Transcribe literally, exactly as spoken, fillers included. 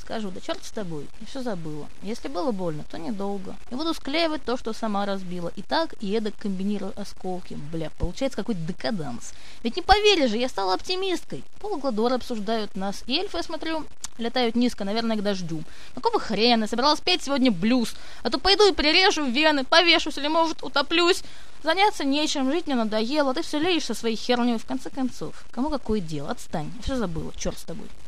Скажу, да черт с тобой, я все забыла. Если было больно, то недолго. И буду склеивать то, что сама разбила. И так, и эдак комбинирую осколки. Бля, получается какой-то декаданс. Ведь не поверишь же, я стала оптимисткой. Полгладора обсуждают нас. И эльфы, я смотрю, летают низко, наверное, к дождю. Какого хрена? Собиралась петь сегодня блюз. А то пойду и прирежу вены, повешусь или, может, утоплюсь. Заняться нечем, жить мне надоело. Ты все леешь со своей херней. В конце концов, кому какое дело? Отстань, я все забыла, черт с тобой.